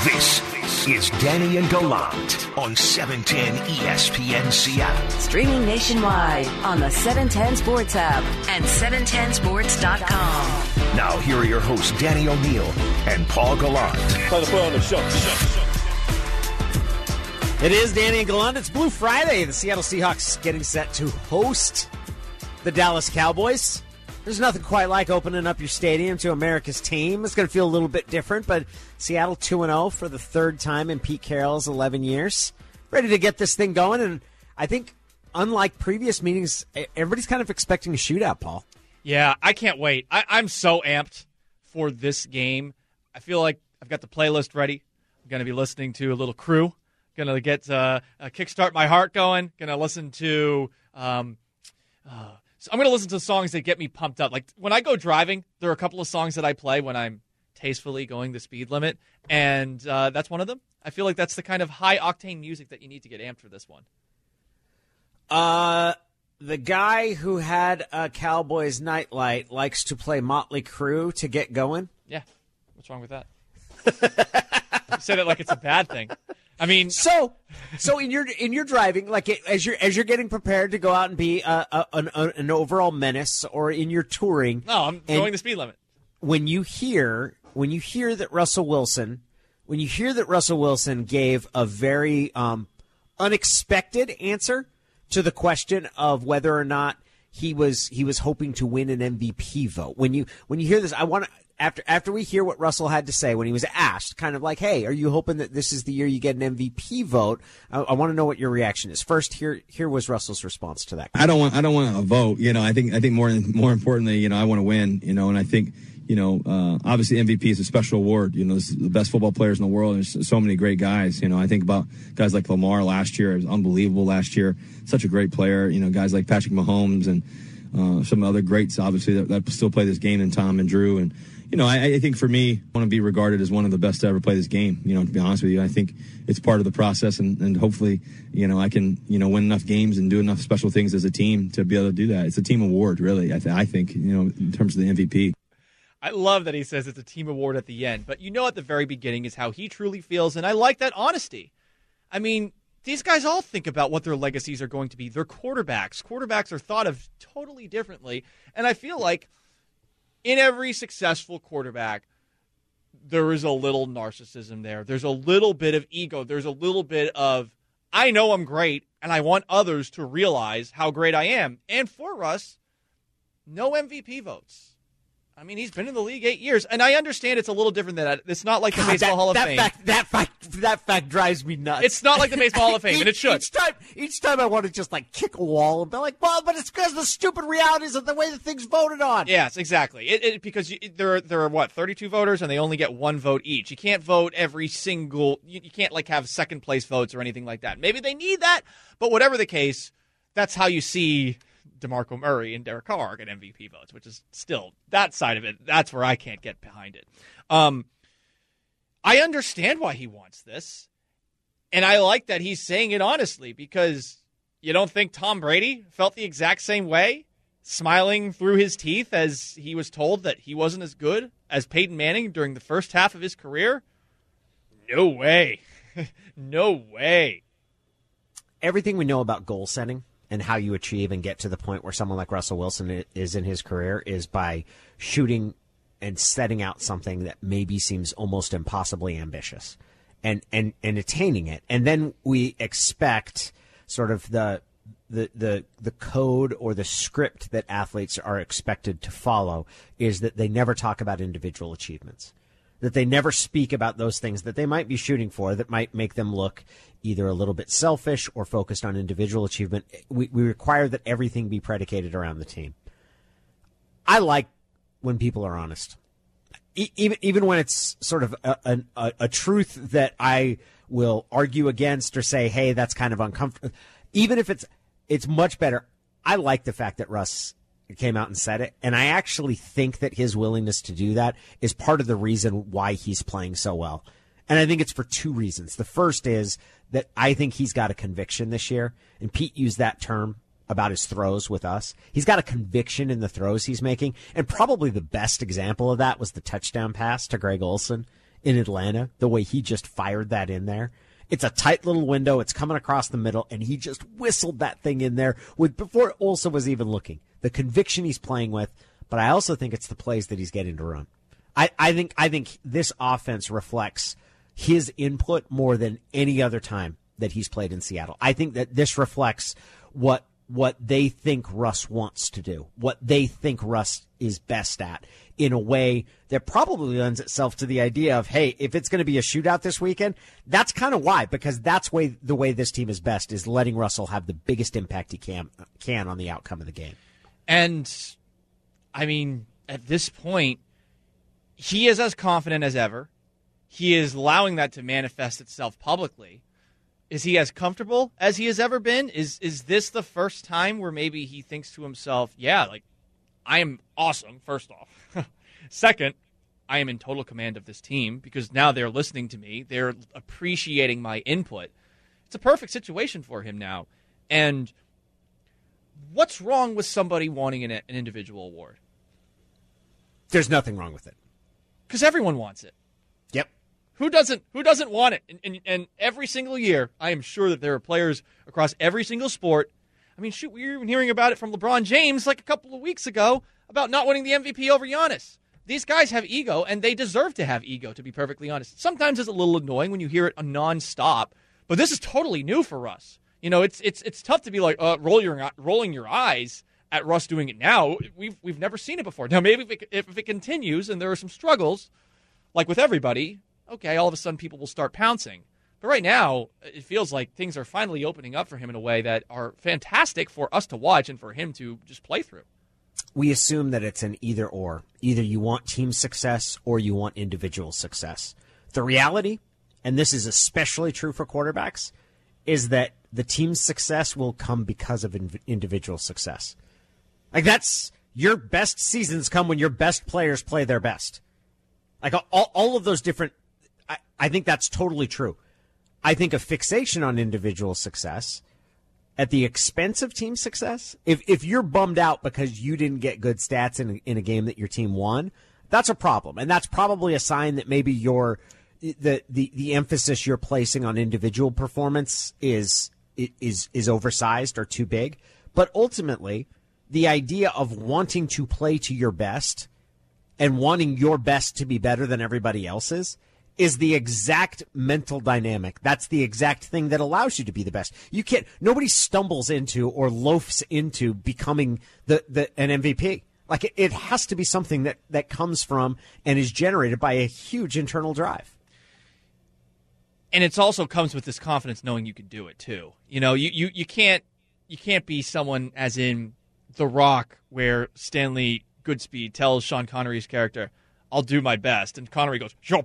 This is Danny and Gallant on 710 ESPN Seattle. Streaming nationwide on the 710 Sports app and 710sports.com. Now here are your hosts, Danny O'Neill and Paul Gallant. Time to put on the show. It is Danny and Gallant. It's Blue Friday. The Seattle Seahawks getting set to host the Dallas Cowboys. There's nothing quite like opening up your stadium to America's team. It's going to feel a little bit different, but Seattle 2-0 for the third time in Pete Carroll's 11 years. Ready to get this thing going, and I think unlike previous meetings, everybody's kind of expecting a shootout, Paul. Yeah, I can't wait. I'm so amped for this game. I feel like I've got the playlist ready. I'm going to be listening to a little Crew. Going to get Kickstart My Heart going. Going to listen to so I'm going to listen to songs that get me pumped up. Like when I go driving, there are a couple of songs that I play when I'm tastefully going the speed limit, and that's one of them. I feel like that's the kind of high-octane music that you need to get amped for this one. The guy who had a Cowboys nightlight likes to play Motley Crue to get going. Yeah. What's wrong with that? You said it like it's a bad thing. I mean, so in your driving, like as you're getting prepared to go out and be an overall menace, or in your touring. No, I'm going the speed limit. When you hear that Russell Wilson gave a very unexpected answer to the question of whether or not he was hoping to win an MVP vote. When you hear this, I want to. After we hear what Russell had to say when he was asked, kind of like, hey, are you hoping that this is the year you get an MVP vote? I want to know what your reaction is. First, here was Russell's response to that. I don't want a vote. I think more importantly, I want to win. And I think, obviously MVP is a special award. This is the best football players in the world. There's so many great guys. I think about guys like Lamar last year. It was unbelievable last year. Such a great player. Guys like Patrick Mahomes and some other greats, obviously, that still play this game, and Tom and Drew. And, I think for me, I want to be regarded as one of the best to ever play this game. To be honest with you, I think it's part of the process, and hopefully, I can, win enough games and do enough special things as a team to be able to do that. It's a team award, really, I think, in terms of the MVP. I love that he says it's a team award at the end, but at the very beginning is how he truly feels, and I like that honesty. I mean, these guys all think about what their legacies are going to be. They're quarterbacks. Quarterbacks are thought of totally differently, and I feel like in every successful quarterback, there is a little narcissism there. There's a little bit of ego. There's a little bit of, I know I'm great, and I want others to realize how great I am. And for Russ, no MVP votes. I mean, he's been in the league 8 years, and I understand it's a little different than that. It's not like the Baseball Hall of Fame. That fact drives me nuts. It's not like the Baseball Hall of Fame, and it should. Each time I want to just kick a wall and be like, well, but it's because the stupid realities of the way the thing's voted on. Yes, exactly. Because there are what, 32 voters, and they only get one vote each. You can't vote every single. You can't have second place votes or anything like that. Maybe they need that, but whatever the case, that's how you see DeMarco Murray and Derek Carr get MVP votes, which is still that side of it. That's where I can't get behind it. I understand why he wants this, and I like that he's saying it honestly, because you don't think Tom Brady felt the exact same way, smiling through his teeth as he was told that he wasn't as good as Peyton Manning during the first half of his career? No way. No way. Everything we know about goal setting and how you achieve and get to the point where someone like Russell Wilson is in his career is by shooting and setting out something that maybe seems almost impossibly ambitious and attaining it. And then we expect sort of the code or the script that athletes are expected to follow is that they never talk about individual achievements, that they never speak about those things that they might be shooting for that might make them look either a little bit selfish or focused on individual achievement. We require that everything be predicated around the team. I like when people are honest, even when it's sort of a truth that I will argue against or say, hey, that's kind of uncomfortable. Even if it's much better. I like the fact that Russ came out and said it, and I actually think that his willingness to do that is part of the reason why he's playing so well. And I think it's for two reasons. The first is that I think he's got a conviction this year, and Pete used that term about his throws with us. He's got a conviction in the throws he's making, and probably the best example of that was the touchdown pass to Greg Olsen in Atlanta, the way he just fired that in there. It's a tight little window. It's coming across the middle, and he just whistled that thing in there before Olsa was even looking. The conviction he's playing with, but I also think it's the plays that he's getting to run. I think this offense reflects his input more than any other time that he's played in Seattle. I think that this reflects what they think Russ wants to do, what they think Russ is best at, in a way that probably lends itself to the idea of, hey, if it's going to be a shootout this weekend, that's kind of why, because that's the way this team is best, is letting Russell have the biggest impact he can on the outcome of the game. And, I mean, at this point, he is as confident as ever. He is allowing that to manifest itself publicly. Is he as comfortable as he has ever been? Is this the first time where maybe he thinks to himself, yeah, like, I am awesome, first off. Second, I am in total command of this team because now they're listening to me. They're appreciating my input. It's a perfect situation for him now. And what's wrong with somebody wanting an individual award? There's nothing wrong with it. Because everyone wants it. Yep. Who doesn't want it? And every single year, I am sure that there are players across every single sport. I mean, shoot, we were even hearing about it from LeBron James like a couple of weeks ago about not winning the MVP over Giannis. These guys have ego, and they deserve to have ego, to be perfectly honest. Sometimes it's a little annoying when you hear it nonstop, but this is totally new for Russ. You know, it's tough to be like rolling your eyes at Russ doing it now. We've never seen it before. Now, maybe if it continues and there are some struggles, like with everybody, okay, all of a sudden people will start pouncing. But right now, it feels like things are finally opening up for him in a way that are fantastic for us to watch and for him to just play through. We assume that it's an either-or. Either you want team success or you want individual success. The reality, and this is especially true for quarterbacks, is that the team's success will come because of individual success. Like, that's your best seasons come when your best players play their best. Like, all of those different, I think that's totally true. I think a fixation on individual success at the expense of team success, if you're bummed out because you didn't get good stats in a game that your team won, that's a problem. And that's probably a sign that maybe the emphasis you're placing on individual performance is oversized or too big. But ultimately, the idea of wanting to play to your best and wanting your best to be better than everybody else's is the exact mental dynamic. That's the exact thing that allows you to be the best. Nobody stumbles into or loafs into becoming an MVP. Like, it has to be something that comes from and is generated by a huge internal drive. And it also comes with this confidence knowing you can do it too. You know, you can't be someone as in The Rock where Stanley Goodspeed tells Sean Connery's character, I'll do my best. And Connery goes, your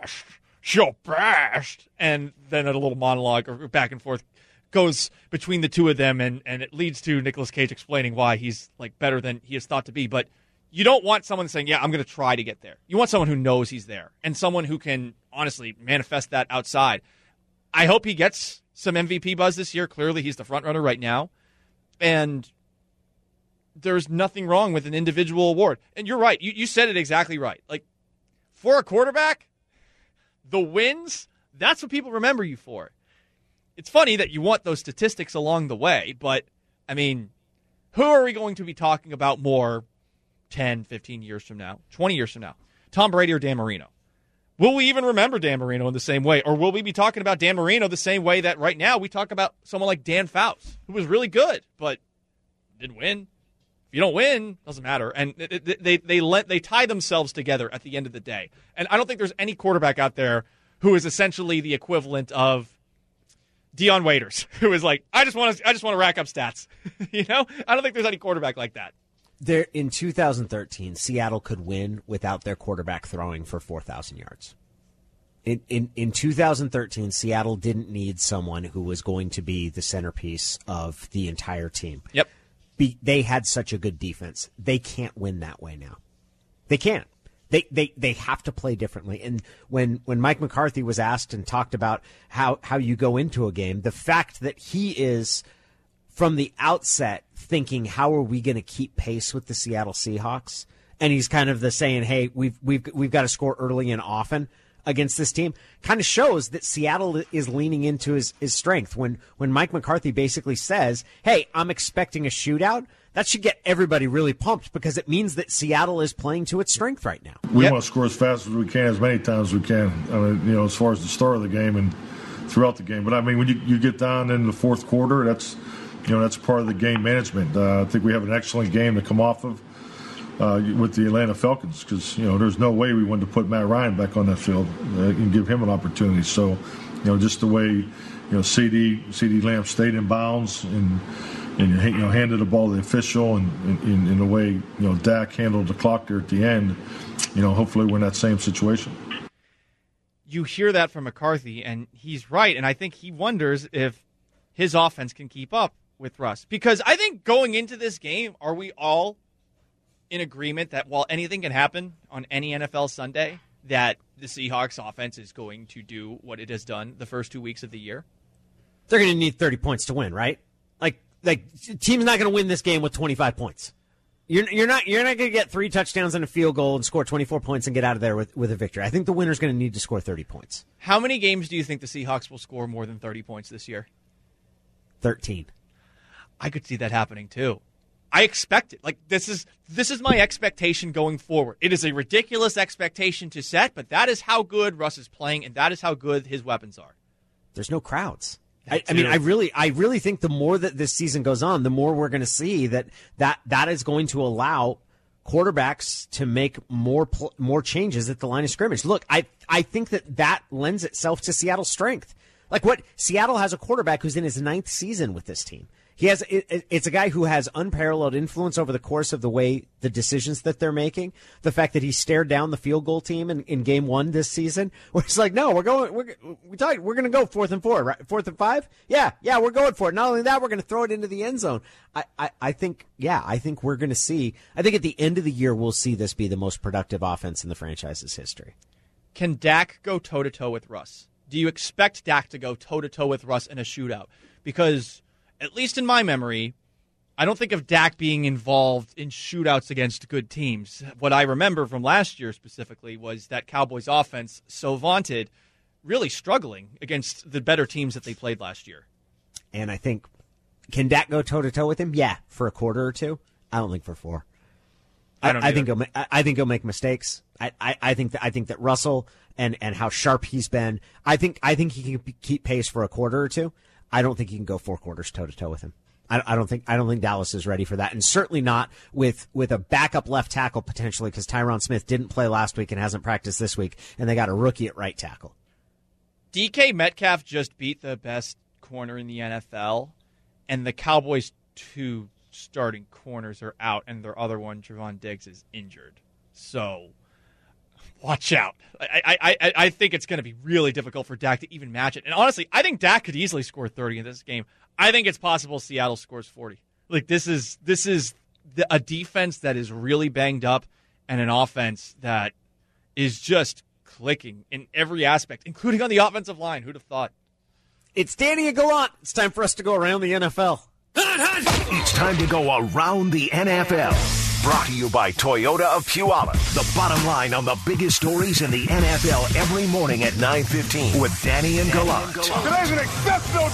best. And then a little monologue or back and forth goes between the two of them, and it leads to Nicolas Cage explaining why he's like better than he is thought to be. But you don't want someone saying, yeah, I'm going to try to get there. You want someone who knows he's there and someone who can honestly manifest that outside. I hope he gets some MVP buzz this year. Clearly, he's the front runner right now. And there's nothing wrong with an individual award. And you're right. You said it exactly right. Like, for a quarterback, the wins, that's what people remember you for. It's funny that you want those statistics along the way, but, I mean, who are we going to be talking about more 10, 15 years from now, 20 years from now? Tom Brady or Dan Marino? Will we even remember Dan Marino in the same way? Or will we be talking about Dan Marino the same way that right now we talk about someone like Dan Fouts, who was really good, but didn't win? If you don't win, it doesn't matter. And they tie themselves together at the end of the day. And I don't think there's any quarterback out there who is essentially the equivalent of Deion Waiters, who is like, I just want to rack up stats. You know, I don't think there's any quarterback like that. There in 2013, Seattle could win without their quarterback throwing for 4,000 yards. In 2013, Seattle didn't need someone who was going to be the centerpiece of the entire team. Yep. They had such a good defense. They can't win that way now. They can't. They have to play differently. And when Mike McCarthy was asked and talked about how you go into a game, the fact that he is from the outset thinking, how are we going to keep pace with the Seattle Seahawks? And he's kind of saying, hey, we've got to score early and often. against this team kind of shows that Seattle is leaning into his strength. When Mike McCarthy basically says, hey, I'm expecting a shootout, that should get everybody really pumped because it means that Seattle is playing to its strength right now. We want to score as fast as we can, as many times as we can, I mean, as far as the start of the game and throughout the game. But, I mean, when you get down in the fourth quarter, that's part of the game management. I think we have an excellent game to come off of with the Atlanta Falcons because, there's no way we wanted to put Matt Ryan back on that field and give him an opportunity. So, just the way, CeeDee Lamb stayed in bounds and handed the ball to the official and in the way, Dak handled the clock there at the end, hopefully we're in that same situation. You hear that from McCarthy, and he's right, and I think he wonders if his offense can keep up with Russ. Because I think going into this game, are we all in agreement that while anything can happen on any NFL Sunday, that the Seahawks offense is going to do what it has done the first 2 weeks of the year? They're going to need 30 points to win, right? Like team's not going to win this game with 25 points. You're not going to get 3 touchdowns and a field goal and score 24 points and get out of there with a victory. I think the winner's going to need to score 30 points. How many games do you think the Seahawks will score more than 30 points this year? 13. I could see that happening too. I expect it. Like this is my expectation going forward. It is a ridiculous expectation to set, but that is how good Russ is playing, and that is how good his weapons are. There's no crowds. I mean, I really think the more that this season goes on, the more we're going to see that is going to allow quarterbacks to make more changes at the line of scrimmage. Look, I think that lends itself to Seattle's strength. Like Seattle has a quarterback who's in his 9th season with this team. It's a guy who has unparalleled influence over the course of the decisions that they're making. The fact that he stared down the field goal team in game 1 this season, where it's like, no, we're going to go 4th and 4, right? 4th and 5. Yeah, we're going for it. Not only that, we're going to throw it into the end zone. I think we're going to see. I think at the end of the year, we'll see this be the most productive offense in the franchise's history. Can Dak go toe to toe with Russ? Do you expect Dak to go toe to toe with Russ in a shootout? Because at least in my memory, I don't think of Dak being involved in shootouts against good teams. What I remember from last year specifically was that Cowboys offense, so vaunted, really struggling against the better teams that they played last year. And I think, can Dak go toe-to-toe with him? Yeah, for a quarter or two. I don't think for 4. I think he'll make mistakes. I think that Russell and how sharp he's been, I think he can keep pace for a quarter or two. I don't think he can go 4 quarters toe-to-toe with him. I don't think Dallas is ready for that, and certainly not with a backup left tackle potentially, because Tyron Smith didn't play last week and hasn't practiced this week, and they got a rookie at right tackle. DK Metcalf just beat the best corner in the NFL, and the Cowboys' 2 starting corners are out, and their other one, Trevon Diggs, is injured. So watch out. I think it's going to be really difficult for Dak to even match it. And honestly, I think Dak could easily score 30 in this game. I think it's possible Seattle scores 40. Like this is a defense that is really banged up and an offense that is just clicking in every aspect, including on the offensive line. Who'd have thought? It's Danny and Gallant. It's time for us to go around the NFL. It's time to go around the NFL. Brought to you by Toyota of Puyallup. The bottom line on the biggest stories in the NFL every morning at 9:15 with Danny and Gallant. Today's an exceptional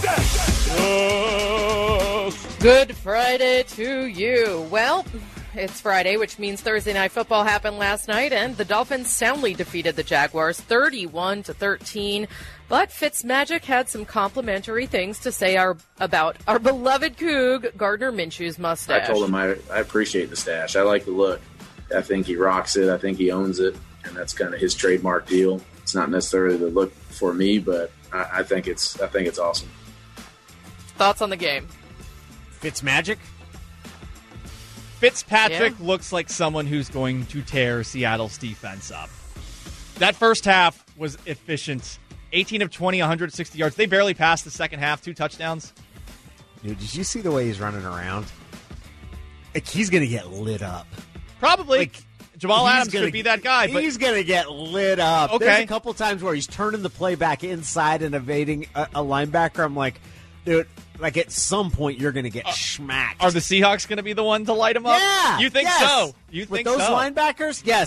day. Good Friday to you. Well, it's Friday, which means Thursday Night Football happened last night, and the Dolphins soundly defeated the Jaguars 31-13. But Fitzmagic had some complimentary things to say about our beloved Coug, Gardner Minshew's mustache. I told him I appreciate the stash. I like the look. I think he rocks it. I think he owns it, and that's kind of his trademark deal. It's not necessarily the look for me, but I think it's awesome. Thoughts on the game? Fitzmagic? Fitzpatrick looks like someone who's going to tear Seattle's defense up. That first half was efficient. 18 of 20, 160 yards. They barely passed the second half, 2 touchdowns. Dude, did you see the way he's running around? Like, he's going to get lit up. Probably. Like, Jamal Adams could be that guy. But he's going to get lit up. Okay. There's a couple times where he's turning the play back inside and evading a linebacker. I'm like, dude, like at some point you're going to get smacked. Are the Seahawks going to be the one to light him up? Yeah. You think so? You With think those so? linebackers? Yes.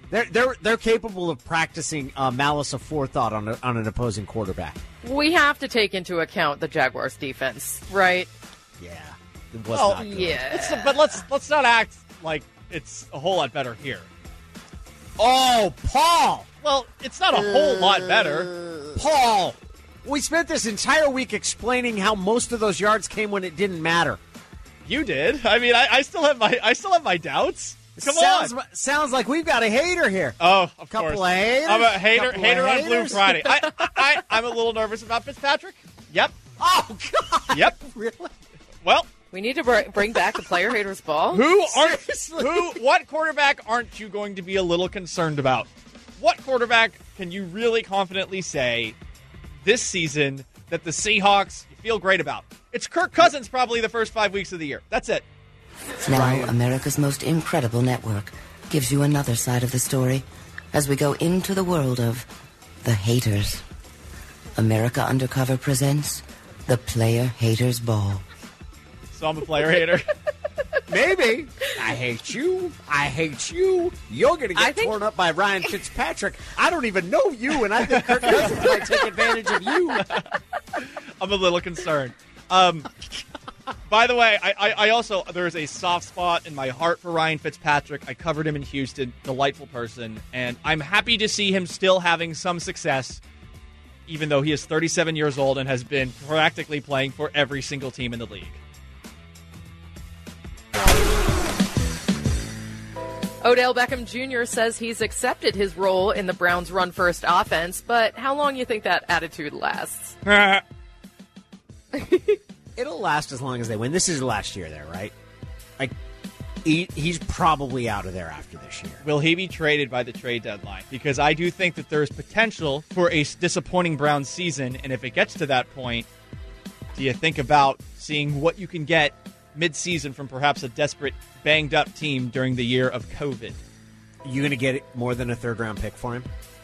They're capable of practicing malice aforethought on an opposing quarterback. We have to take into account the Jaguars' defense, right? Yeah, it was not good. Yeah. But let's not act like it's a whole lot better here. Oh, Paul! Well, it's not a whole lot better. Paul! We spent this entire week explaining how most of those yards came when it didn't matter. You did. I mean, I still have my doubts. Come on. Sounds like we've got a hater here. Oh, of Couple course. of haters. I'm a hater on haters. Blue Friday. I'm a little nervous about Fitzpatrick. Yep. Oh, God. Yep. Really? Well, We need to bring back the player haters ball. What quarterback aren't you going to be a little concerned about? What quarterback can you really confidently say this season that the Seahawks you feel great about? It's Kirk Cousins probably the first 5 weeks of the year. That's it. Now, America's most incredible network gives you another side of the story as we go into the world of the haters. America Undercover presents the Player Haters Ball. So I'm a player hater. Maybe. I hate you. I hate you. You're going to get torn up by Ryan Fitzpatrick. I don't even know you, and I think Kirk Cousins might take advantage of you. I'm a little concerned. By the way, I also, there's a soft spot in my heart for Ryan Fitzpatrick. I covered him in Houston, delightful person, and I'm happy to see him still having some success, even though he is 37 years old and has been practically playing for every single team in the league. Odell Beckham Jr. says he's accepted his role in the Browns' run-first offense, but how long do you think that attitude lasts? It'll last as long as they win. This is his last year there, right? Like, he's probably out of there after this year. Will he be traded by the trade deadline? Because I do think that there's potential for a disappointing Browns season, and if it gets to that point, do you think about seeing what you can get mid-season from perhaps a desperate, banged-up team during the year of COVID? You going to get more than a third-round pick for him?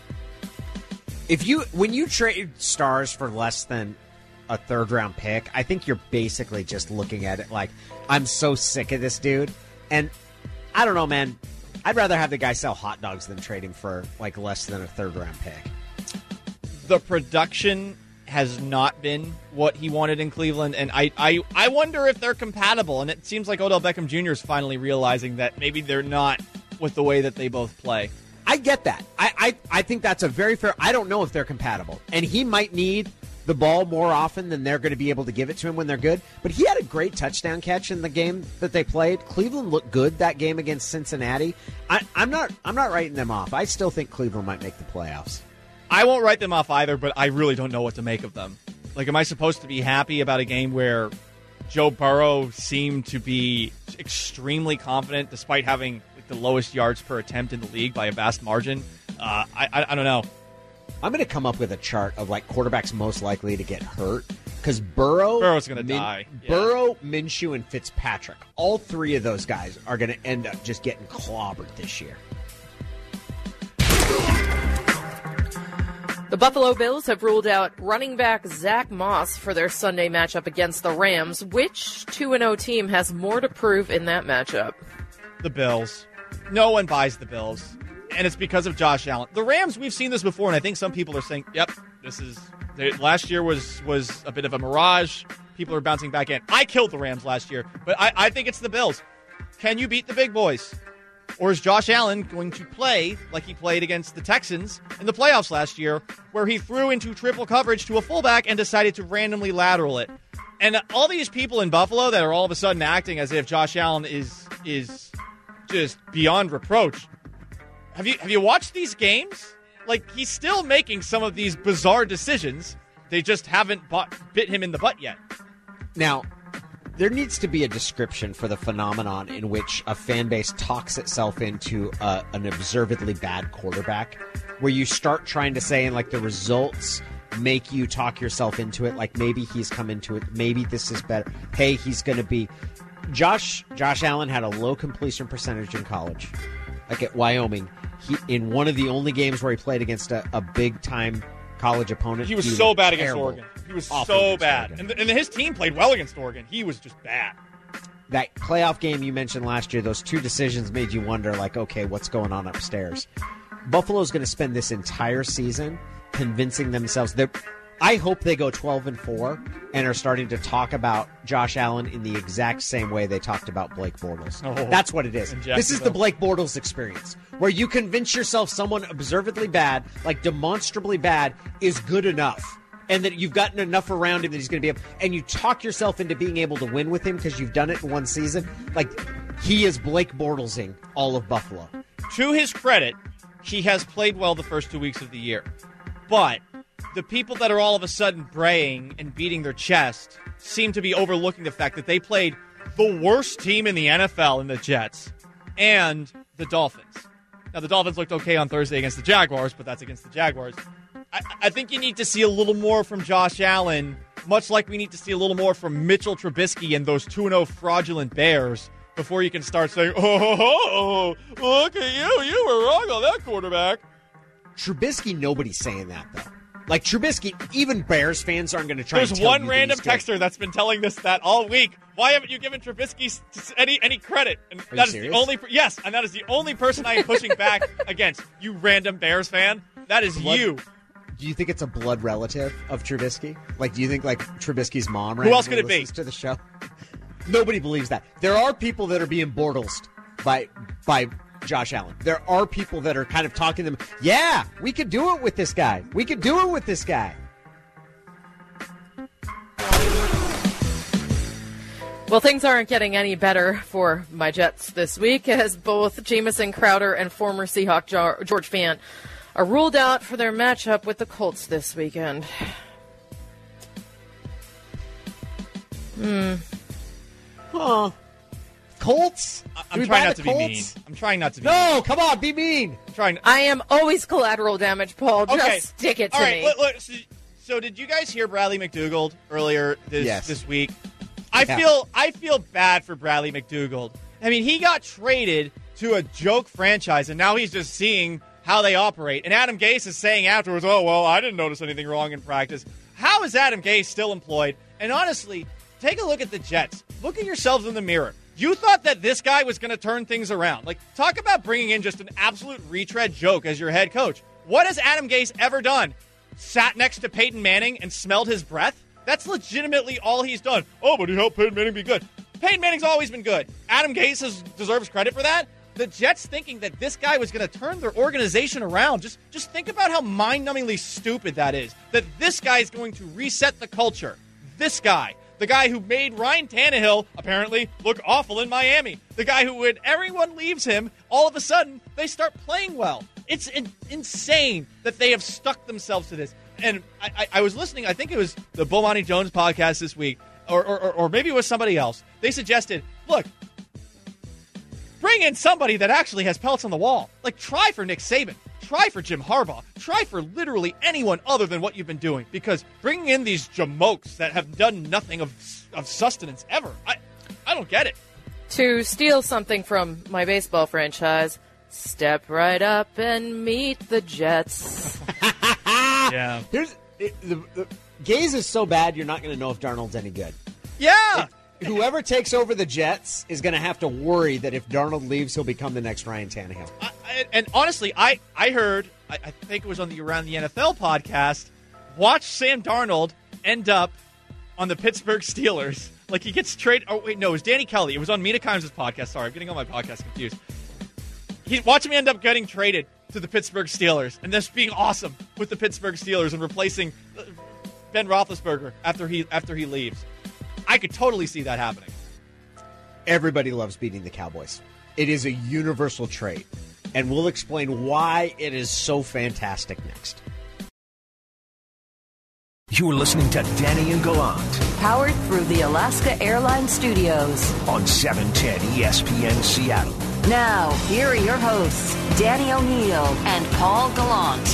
When you trade stars for less than a third-round pick, I think you're basically just looking at it like, I'm so sick of this dude. And I don't know, man. I'd rather have the guy sell hot dogs than trade him for like less than a third-round pick. The production has not been what he wanted in Cleveland, and I wonder if they're compatible. And it seems like Odell Beckham Jr. is finally realizing that maybe they're not with the way that they both play. I get that. I think that's a very fair. I don't know if they're compatible, and he might need the ball more often than they're going to be able to give it to him when they're good. But he had a great touchdown catch in the game that they played. Cleveland looked good that game against Cincinnati. I'm not writing them off. I still think Cleveland might make the playoffs. I won't write them off either, but I really don't know what to make of them. Like, am I supposed to be happy about a game where Joe Burrow seemed to be extremely confident despite having like, the lowest yards per attempt in the league by a vast margin? I don't know. I'm going to come up with a chart of like quarterbacks most likely to get hurt because Burrow's going to die. Yeah. Burrow, Minshew, and Fitzpatrick. All three of those guys are going to end up just getting clobbered this year. The Buffalo Bills have ruled out running back Zach Moss for their Sunday matchup against the Rams. Which 2-0 team has more to prove in that matchup? The Bills. No one buys the Bills. And it's because of Josh Allen. The Rams, we've seen this before, and I think some people are saying, yep, last year was a bit of a mirage. People are bouncing back in. I killed the Rams last year, but I think it's the Bills. Can you beat the big boys? Or is Josh Allen going to play like he played against the Texans in the playoffs last year, where he threw into triple coverage to a fullback and decided to randomly lateral it? And all these people in Buffalo that are all of a sudden acting as if Josh Allen is just beyond reproach. Have you watched these games? Like, he's still making some of these bizarre decisions. They just haven't bit him in the butt yet. Now, there needs to be a description for the phenomenon in which a fan base talks itself into an observedly bad quarterback, where you start trying to say, and like the results make you talk yourself into it, like maybe he's come into it, maybe this is better. Hey, he's going to be... Josh Allen had a low completion percentage in college, like at Wyoming. In one of the only games where he played against a big-time college opponent, he was so bad against terrible. Oregon. He was so bad. And his team played well against Oregon. He was just bad. that playoff game you mentioned last year, those two decisions made you wonder, like, okay, what's going on upstairs? Buffalo's going to spend this entire season convincing themselves that I hope they go 12-4 and are starting to talk about Josh Allen in the exact same way they talked about Blake Bortles. That's what it is. This is the Blake Bortles experience, where you convince yourself someone observably bad, like demonstrably bad, is good enough, and that you've gotten enough around him that he's going to be able, and you talk yourself into being able to win with him because you've done it in one season. Like, he is Blake Bortlesing all of Buffalo. To his credit, he has played well the first 2 weeks of the year. But the people that are all of a sudden braying and beating their chest seem to be overlooking the fact that they played the worst team in the NFL in the Jets and the Dolphins. Now, the Dolphins looked okay on Thursday against the Jaguars, but that's against the Jaguars. I think you need to see a little more from Josh Allen, much like we need to see a little more from Mitchell Trubisky and those 2-0 fraudulent Bears before you can start saying, oh, look at you. You were wrong on that quarterback. Trubisky, nobody's saying that, though. Like, Trubisky, even Bears fans aren't going to try and tell you. There's one random texter that's been telling us that all week. Why haven't you given Trubisky any credit? And Are you serious? Yes, and that is the only person I am pushing back against. You random Bears fan. That is you. Do you think it's a blood relative of Trubisky? Like, do you think, like, Trubisky's mom Who else could it be? listens to the show? Nobody believes that. There are people that are being Bortlesed by Josh Allen. There are people that are kind of talking to them. Yeah, we could do it with this guy. We could do it with this guy. Well, things aren't getting any better for my Jets this week, as both Jamison Crowder and former Seahawk George Fant are ruled out for their matchup with the Colts this weekend. Huh. Colts? I'm trying not to be mean. I'm trying not to be No, come on, be mean. I am always collateral damage, Paul. Okay. Just stick it to All right, me. Look, so did you guys hear Bradley McDougald earlier this week? I feel bad for Bradley McDougald. I mean, he got traded to a joke franchise, and now he's just seeing how they operate. And Adam Gase is saying afterwards, oh, well, I didn't notice anything wrong in practice. How is Adam Gase still employed? And honestly, take a look at the Jets. Look at yourselves in the mirror. You thought that this guy was going to turn things around. Like, talk about bringing in just an absolute retread joke as your head coach. What has Adam Gase ever done? Sat next to Peyton Manning and smelled his breath? That's legitimately all he's done. Oh, but he helped Peyton Manning be good. Peyton Manning's always been good. Adam Gase deserves credit for that. The Jets thinking that this guy was going to turn their organization around. Just think about how mind-numbingly stupid that is. That this guy is going to reset the culture. This guy. The guy who made Ryan Tannehill, apparently, look awful in Miami. The guy who, when everyone leaves him, all of a sudden, they start playing well. It's insane that they have stuck themselves to this. And I was listening, I think it was the Bomani Jones podcast this week, or maybe it was somebody else. They suggested, look, bring in somebody that actually has pelts on the wall. Like, try for Nick Saban. Try for Jim Harbaugh. Try for literally anyone other than what you've been doing. Because bringing in these jamokes that have done nothing of sustenance ever, I don't get it. To steal something from my baseball franchise, step right up and meet the Jets. Yeah. The Gaze is so bad, you're not going to know if Darnold's any good. Yeah. Whoever takes over the Jets is going to have to worry that if Darnold leaves, he'll become the next Ryan Tannehill. And honestly, I heard, I think it was on the Around the NFL podcast, watch Sam Darnold end up on the Pittsburgh Steelers. Like, he gets traded. Oh, wait, no, it was Danny Kelly. It was on Mina Kimes' podcast. Sorry, I'm getting all my podcasts confused. Watch him end up getting traded to the Pittsburgh Steelers and just being awesome with the Pittsburgh Steelers and replacing Ben Roethlisberger after he leaves. I could totally see that happening. Everybody loves beating the Cowboys. It is a universal trait. And we'll explain why it is so fantastic next. You're listening to Danny and Gallant. Powered through the Alaska Airlines Studios. On 710 ESPN Seattle. Now, here are your hosts, Danny O'Neill and Paul Gallant.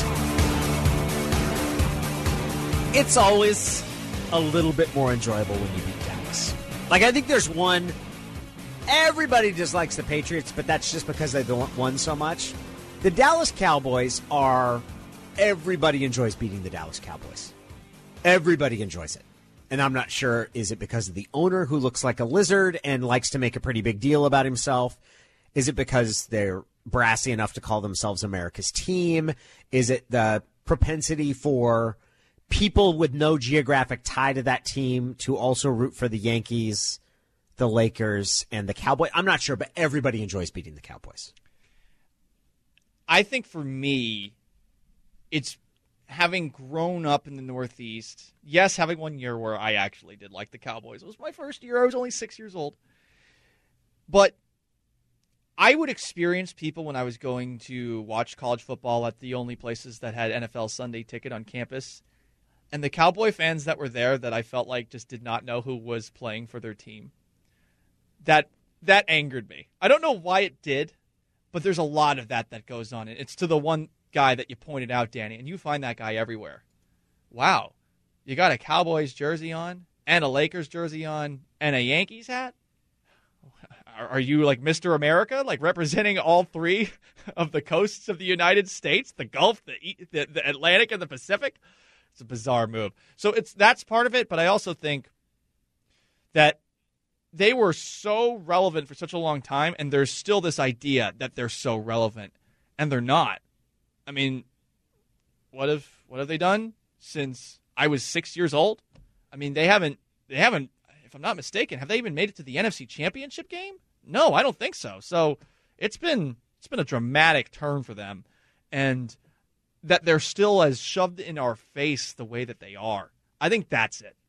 It's always a little bit more enjoyable when you beat Dallas. Like, I think there's one. Everybody dislikes the Patriots, but that's just because they've won so much. The Dallas Cowboys are. Everybody enjoys beating the Dallas Cowboys. Everybody enjoys it. And I'm not sure, is it because of the owner who looks like a lizard and likes to make a pretty big deal about himself? Is it because they're brassy enough to call themselves America's team? Is it the propensity for people with no geographic tie to that team to also root for the Yankees, the Lakers, and the Cowboys? I'm not sure, but everybody enjoys beating the Cowboys. I think for me, it's having grown up in the Northeast. Yes, having one year where I actually did like the Cowboys. It was my first year. I was only 6 years old. But I would experience people when I was going to watch college football at the only places that had NFL Sunday Ticket on campus. And the Cowboy fans that were there that I felt like just did not know who was playing for their team. That angered me. I don't know why it did, but there's a lot of that goes on. It's to the one guy that you pointed out, Danny, and you find that guy everywhere. Wow, you got a Cowboys jersey on and a Lakers jersey on and a Yankees hat? Are you like Mr. America, like representing all three of the coasts of the United States, the Gulf, the Atlantic, and the Pacific? It's a bizarre move. So that's part of it, but I also think that they were so relevant for such a long time, and there's still this idea that they're so relevant, and they're not. I mean, what have they done since I was 6 years old? I mean, they haven't, if I'm not mistaken, have they even made it to the NFC Championship game? No, I don't think so. So it's been a dramatic turn for them, and that they're still as shoved in our face the way that they are. I think that's it.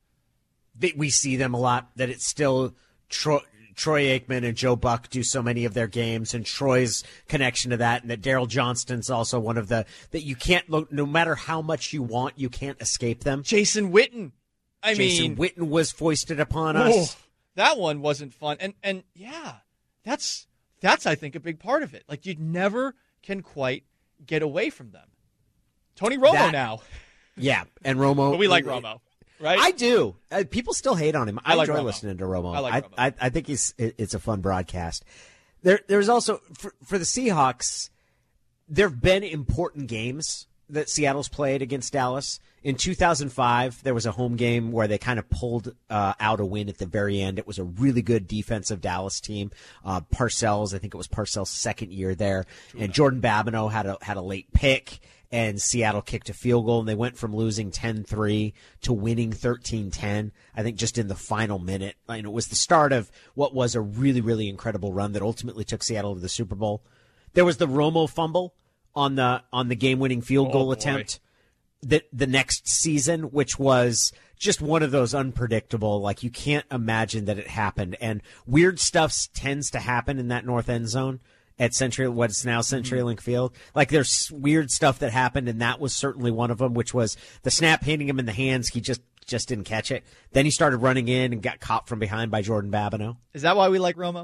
We see them a lot, that it's still Troy Aikman and Joe Buck do so many of their games, and Troy's connection to that, and that Daryl Johnston's also one of that you can't, no matter how much you want, you can't escape them. Jason Witten. Jason Witten was foisted upon us. That one wasn't fun. And yeah, that's I think a big part of it. Like, you never can quite get away from them. Tony Romo now. Yeah, and Romo. But we like Romo. Right? I do. People still hate on him. I like enjoy Romo. listening to Romo. I like Romo. I think it's a fun broadcast. There's also, for the Seahawks, there have been important games that Seattle's played against Dallas. In 2005, there was a home game where they kind of pulled out a win at the very end. It was a really good defensive Dallas team. Parcells, I think it was Parcells' second year there. And Jordan Babineau had a late pick, and Seattle kicked a field goal, and they went from losing 10-3 to winning 13-10, I think just in the final minute. And it was the start of what was a really, really incredible run that ultimately took Seattle to the Super Bowl. There was the Romo fumble on the game-winning field goal attempt the next season, which was just one of those unpredictable, like you can't imagine that it happened. And weird stuff tends to happen in that north end zone at what's now CenturyLink Field. Like, there's weird stuff that happened, and that was certainly one of them, which was the snap hitting him in the hands. He just didn't catch it. Then he started running in and got caught from behind by Jordan Babineau. Is that why we like Romo?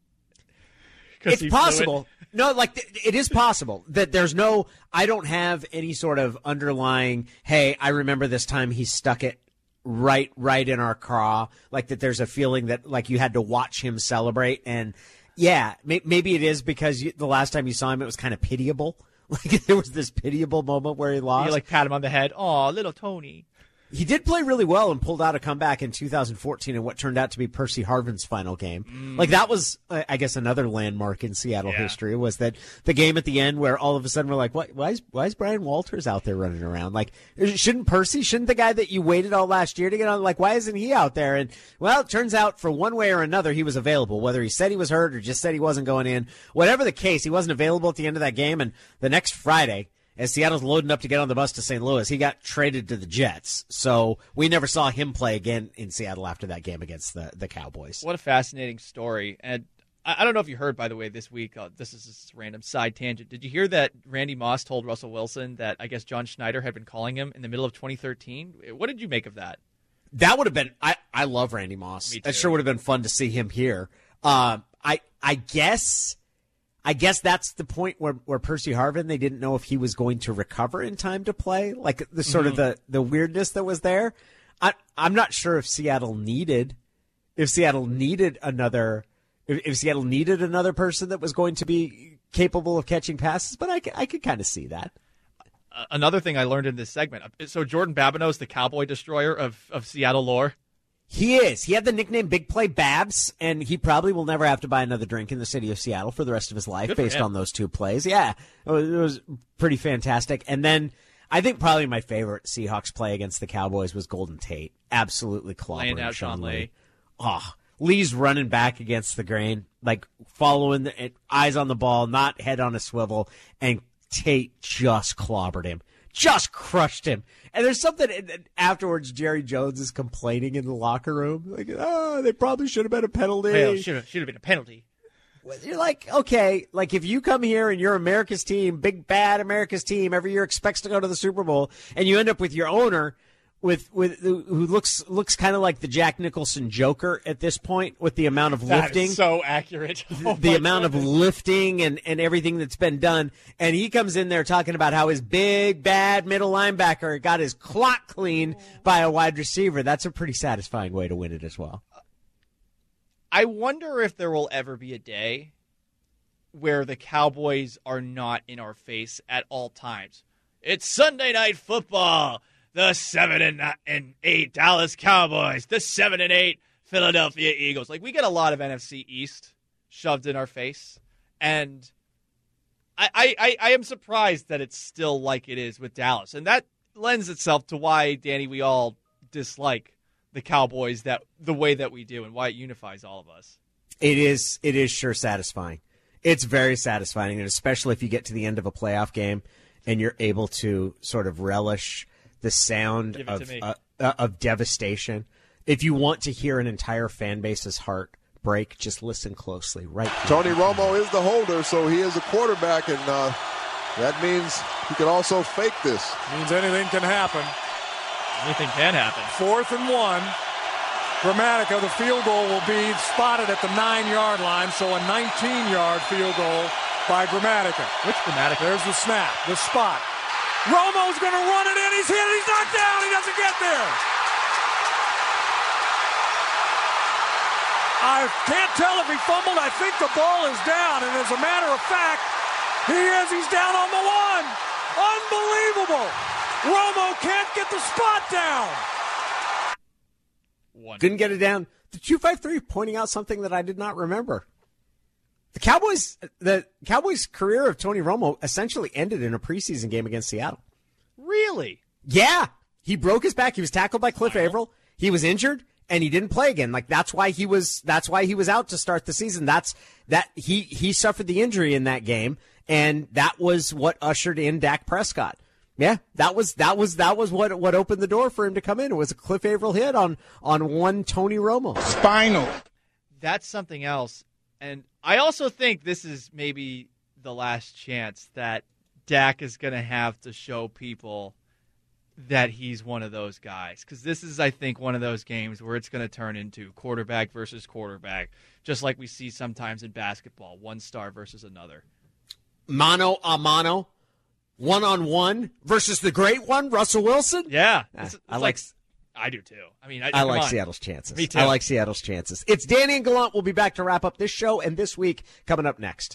It's possible. No, it is possible that I don't have any sort of underlying, hey, I remember this time he stuck it right in our craw, like that there's a feeling that like you had to watch him celebrate. And yeah, maybe it is because the last time you saw him, it was kind of pitiable. Like there was this pitiable moment where he lost. You pat him on the head. Oh, little Tony. He did play really well and pulled out a comeback in 2014 in what turned out to be Percy Harvin's final game. Like, that was, I guess, another landmark in Seattle history, was that the game at the end where all of a sudden we're like, why is Brian Walters out there running around? Like, shouldn't the guy that you waited all last year to get on, like, why isn't he out there? And, well, it turns out for one way or another he was available, whether he said he was hurt or just said he wasn't going in. Whatever the case, he wasn't available at the end of that game. And the next Friday, as Seattle's loading up to get on the bus to St. Louis, he got traded to the Jets. So we never saw him play again in Seattle after that game against the Cowboys. What a fascinating story. And I don't know if you heard, by the way, this week, this is just a random side tangent. Did you hear that Randy Moss told Russell Wilson that I guess John Schneider had been calling him in the middle of 2013? What did you make of that? That would have been – I love Randy Moss. That sure would have been fun to see him here. I guess that's the point where Percy Harvin, they didn't know if he was going to recover in time to play, like the sort of the weirdness that was there. I'm not sure if Seattle needed another person that was going to be capable of catching passes, but I could kind of see that. Another thing I learned in this segment. So Jordan Babineau's the cowboy destroyer of Seattle lore. He is. He had the nickname Big Play Babs, and he probably will never have to buy another drink in the city of Seattle for the rest of his life based on those 2 plays. Yeah, it was pretty fantastic. And then I think probably my favorite Seahawks play against the Cowboys was Golden Tate. Absolutely clobbering Laying out Sean Lee. Oh, Lee's running back against the grain, like following eyes on the ball, not head on a swivel, and Tate just clobbered him. Just crushed him. And there's something afterwards, Jerry Jones is complaining in the locker room. Like, they probably should have been a penalty. Well, should have been a penalty. You're like, okay, like if you come here and you're America's team, big bad America's team, every year expects to go to the Super Bowl, and you end up with your owner who looks kind of like the Jack Nicholson Joker at this point with the amount of lifting. That is so accurate. The amount of lifting and everything that's been done. And he comes in there talking about how his big, bad middle linebacker got his clock cleaned by a wide receiver. That's a pretty satisfying way to win it as well. I wonder if there will ever be a day where the Cowboys are not in our face at all times. It's Sunday Night Football. The 7-8 Dallas Cowboys, the 7-8 Philadelphia Eagles. Like, we get a lot of NFC East shoved in our face, and I am surprised that it's still like it is with Dallas, and that lends itself to why, Danny, we all dislike the Cowboys the way that we do, and why it unifies all of us. It is sure satisfying. It's very satisfying, and especially if you get to the end of a playoff game and you're able to sort of relish the sound of devastation. If you want to hear an entire fan base's heart break, just listen closely. Right here. Tony Romo is the holder, so he is a quarterback, and that means he can also fake this. Means anything can happen. Anything can happen. 4th and 1. Grammatica, the field goal will be spotted at the 9-yard line, so a 19-yard field goal by Grammatica. Which Grammatica? There's the snap, the spot. Romo's going to run it in. He's hit. He's knocked down. He doesn't get there. I can't tell if he fumbled. I think the ball is down. And as a matter of fact, he is. He's down on the 1. Unbelievable. Romo can't get the spot down. Couldn't get it down. The 253 pointing out something that I did not remember. The Cowboys' career of Tony Romo essentially ended in a preseason game against Seattle. Really? Yeah. He broke his back. He was tackled by Cliff Averill. He was injured, and he didn't play again. Like that's why he was out to start the season. He suffered the injury in that game, and that was what ushered in Dak Prescott. Yeah, that was what opened the door for him to come in. It was a Cliff Averill hit on one Tony Romo. Spinal. That's something else. And I also think this is maybe the last chance that Dak is going to have to show people that he's one of those guys. Because this is, I think, one of those games where it's going to turn into quarterback versus quarterback, just like we see sometimes in basketball, one star versus another. Mano a mano, one-on-one versus the great one, Russell Wilson? Yeah. I do too. I mean, I like Seattle's chances. Me too. I like Seattle's chances. It's Danny and Gallant. We'll be back to wrap up this show and this week coming up next.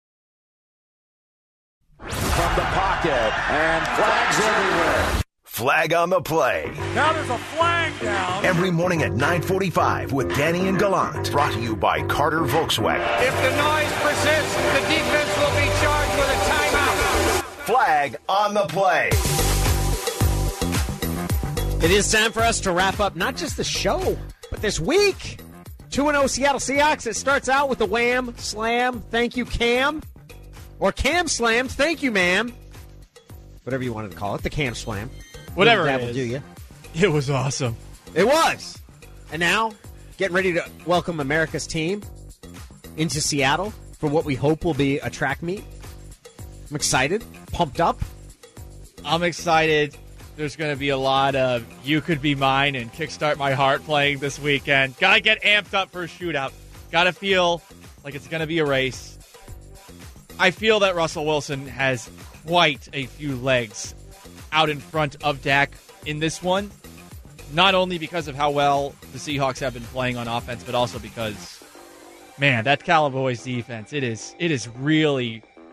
From the pocket, and flags everywhere. Flag on the play. Now there's a flag down. Every morning at 9:45 with Danny and Gallant. Brought to you by Carter Volkswagen. If the noise persists, the defense will be charged with a timeout. Flag on the play. It is time for us to wrap up not just the show, but this week. 2-0 Seattle Seahawks. It starts out with the wham, slam, thank you, Cam. Or Cam Slam, thank you, ma'am. Whatever you wanted to call it, the Cam Slam. Whatever it is. Do you? It was awesome. It was. And now, getting ready to welcome America's team into Seattle for what we hope will be a track meet. I'm excited, pumped up. I'm excited. There's going to be a lot of You Could Be Mine and Kickstart My Heart playing this weekend. Got to get amped up for a shootout. Got to feel like it's going to be a race. I feel that Russell Wilson has quite a few legs out in front of Dak in this one. Not only because of how well the Seahawks have been playing on offense, but also because, man, that Cowboys defense, it is really,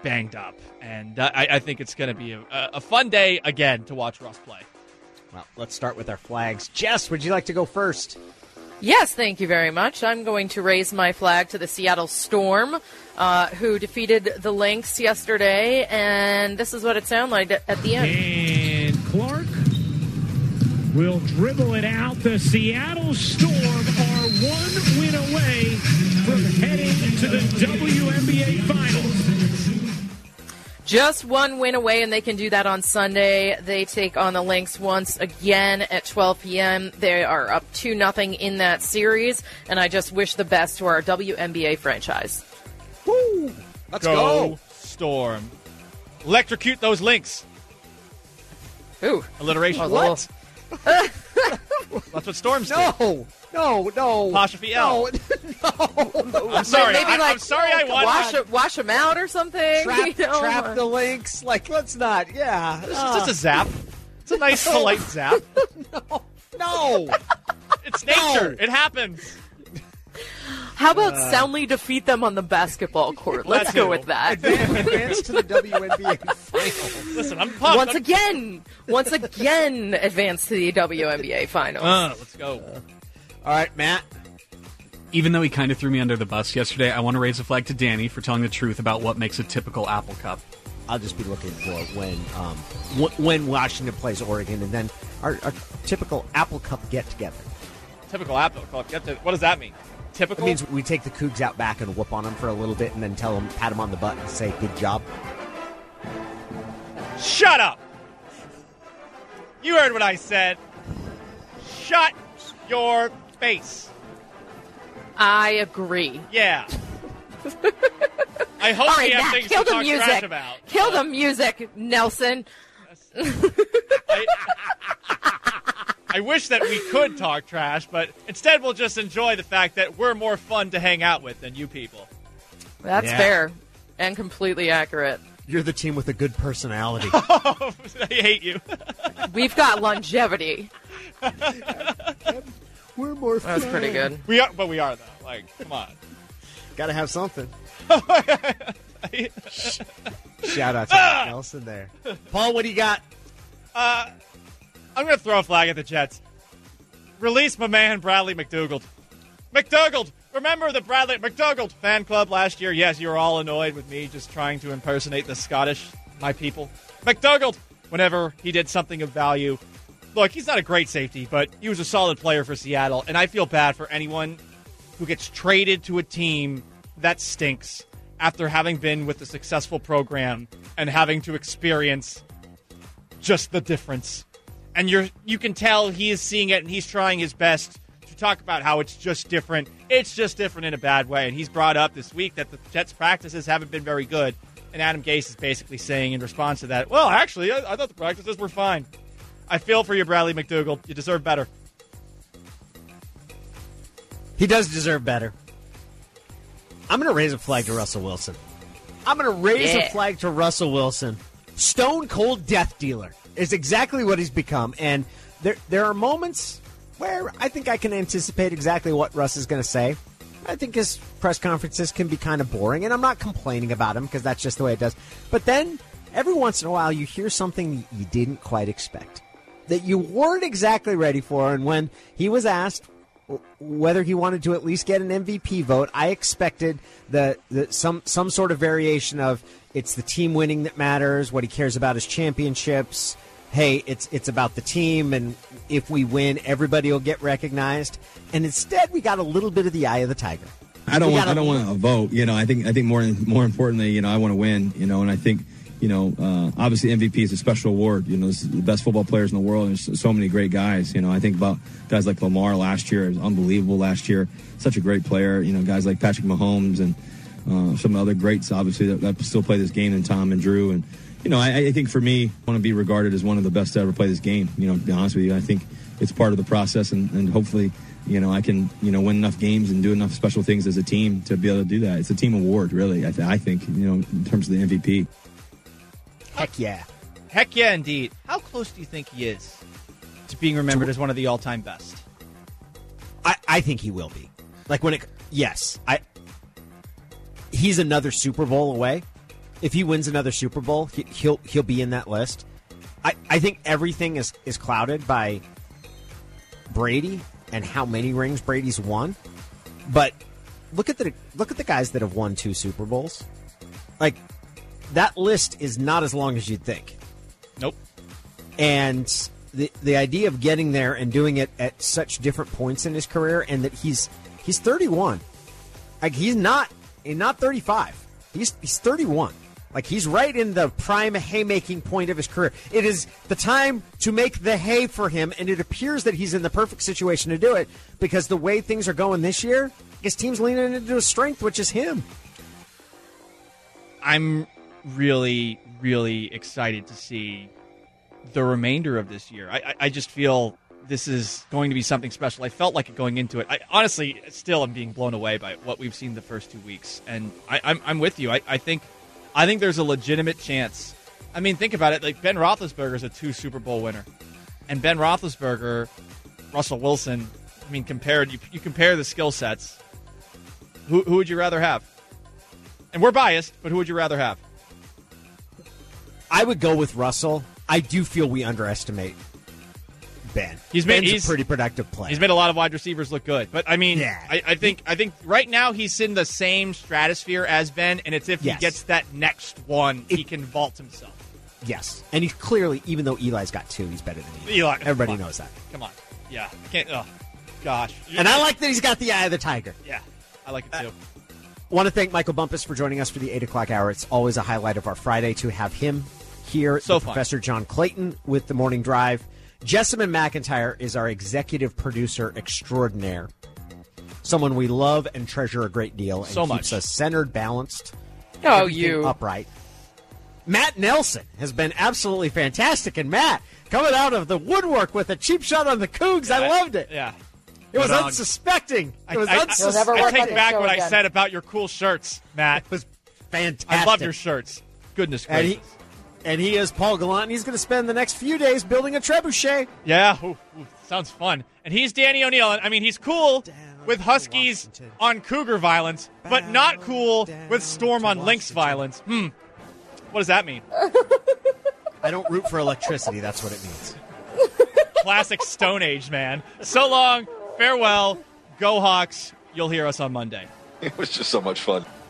banged up. And I think it's going to be a fun day again to watch Russ play. Well, let's start with our flags. Jess, would you like to go first? Yes, thank you very much. I'm going to raise my flag to the Seattle Storm, who defeated the Lynx yesterday, and this is what it sounded like at the end. And Clark will dribble it out. The Seattle Storm are 1 win away from heading to the WNBA Finals. Just 1 win away, and they can do that on Sunday. They take on the Lynx once again at 12 p.m. They are up 2-0 in that series, and I just wish the best to our WNBA franchise. Woo! Let's go. Storm. Electrocute those Lynx. Ooh. Alliteration. What? That's what Storms do. No. Apostrophe L. No. I'm sorry. Maybe I'm sorry I wanted wash them out or something. Trap the Lynx. Like, let's not. Yeah. This is just a zap. It's a nice, polite zap. No. It's nature. It happens. How about soundly defeat them on the basketball court? Let's go with that. Advance to the WNBA Finals. Listen, I'm pumped. Once again, advance to the WNBA Finals. Let's go. All right, Matt. Even though he kind of threw me under the bus yesterday, I want to raise a flag to Danny for telling the truth about what makes a typical Apple Cup. I'll just be looking for when Washington plays Oregon, and then our typical Apple Cup get-together. Typical Apple Cup. What does that mean? Typical? It means we take the Cougs out back and whoop on them for a little bit and then pat them on the butt and say, good job. Shut up! You heard what I said. Shut your face. I agree. Yeah. I hope we have Matt, things to talk trash about. Kill the music, Nelson. I wish that we could talk trash, but instead we'll just enjoy the fact that we're more fun to hang out with than you people. That's fair and completely accurate. You're the team with a good personality. I hate you. We've got longevity. We're more fun. That's pretty good. We are though. Like, come on. Got to have something. Shout out to Nelson there. Paul, what do you got? I'm going to throw a flag at the Jets. Release my man, Bradley McDougald. McDougald! Remember the Bradley McDougald fan club last year? Yes, you were all annoyed with me just trying to impersonate the Scottish, my people. McDougald, whenever he did something of value. Look, he's not a great safety, but he was a solid player for Seattle, and I feel bad for anyone who gets traded to a team that stinks after having been with a successful program and having to experience just the difference. And you can tell he is seeing it, and he's trying his best to talk about how it's just different. It's just different in a bad way. And he's brought up this week that the Jets' practices haven't been very good. And Adam Gase is basically saying in response to that, well, actually, I thought the practices were fine. I feel for you, Bradley McDougald. You deserve better. He does deserve better. I'm going to raise a flag to Russell Wilson. I'm going to raise a flag to Russell Wilson. Stone cold death dealer is exactly what he's become. And there are moments where I think I can anticipate exactly what Russ is going to say. I think his press conferences can be kind of boring, and I'm not complaining about him because that's just the way it does. But then every once in a while you hear something you didn't quite expect, that you weren't exactly ready for. And when he was asked whether he wanted to at least get an MVP vote, I expected some sort of variation of it's the team winning that matters. What he cares about is championships. Hey, it's about the team, and if we win, everybody will get recognized. And instead, we got a little bit of the eye of the tiger. I don't want a vote. I think more importantly, I want to win. And I think, obviously MVP is a special award. This is the best football players in the world. And there's so many great guys. I think about guys like Lamar last year. It was unbelievable last year. Such a great player. Guys like Patrick Mahomes and some other greats, obviously, that still play this game, and Tom and Drew. And, I think for me, I want to be regarded as one of the best to ever play this game. To be honest with you, I think it's part of the process, and hopefully, I can, win enough games and do enough special things as a team to be able to do that. It's a team award, really, I think, in terms of the MVP. Heck yeah. Heck yeah, indeed. How close do you think he is to being remembered as one of the all-time best? I think he will be. Like, he's another Super Bowl away. If he wins another Super Bowl, he'll be in that list. I think everything is clouded by Brady and how many rings Brady's won. But look at the guys that have won 2 Super Bowls. Like, that list is not as long as you'd think. Nope. And the idea of getting there and doing it at such different points in his career, and that he's 31. Like, he's not 35. He's 31. Like, he's right in the prime haymaking point of his career. It is the time to make the hay for him, and it appears that he's in the perfect situation to do it, because the way things are going this year, his team's leaning into his strength, which is him. I'm really, really excited to see the remainder of this year. I just feel this is going to be something special. I felt like it going into it. I honestly still am being blown away by what we've seen the first 2 weeks, and I'm with you. I think there's a legitimate chance. I mean, think about it. Like, Ben Roethlisberger is a 2 Super Bowl winner, and Ben Roethlisberger, Russell Wilson. I mean, you compare the skill sets. Who would you rather have? And we're biased, but who would you rather have? I would go with Russell. I do feel we underestimate Ben. He's a pretty productive player. He's made a lot of wide receivers look good. But, I mean, yeah. I think right now he's in the same stratosphere as Ben, and it's if he gets that next one, he can vault himself. Yes. And he's clearly, even though Eli's got 2, he's better than Eli. Everybody knows that. Come on. Yeah. Gosh. And I like that he's got the eye of the tiger. Yeah. I like it, too. Want to thank Michael Bumpus for joining us for the 8 o'clock hour. It's always a highlight of our Friday to have him here. So fun. Professor John Clayton with the Morning Drive. Jessamine McIntyre is our executive producer extraordinaire. Someone we love and treasure a great deal. And keeps us centered, balanced, upright. Matt Nelson has been absolutely fantastic. And Matt, coming out of the woodwork with a cheap shot on the Cougs. I loved it. Yeah. It was unsuspecting. I take back what I said about your cool shirts, Matt. It was fantastic. I love your shirts. Goodness gracious. And he is Paul Gallant, and he's going to spend the next few days building a trebuchet. Yeah, sounds fun. And he's Danny O'Neill. I mean, he's cool with Huskies on Cougar violence, but not cool with Storm on Lynx violence. What does that mean? I don't root for electricity. That's what it means. Classic Stone Age, man. So long. Farewell. Go Hawks. You'll hear us on Monday. It was just so much fun.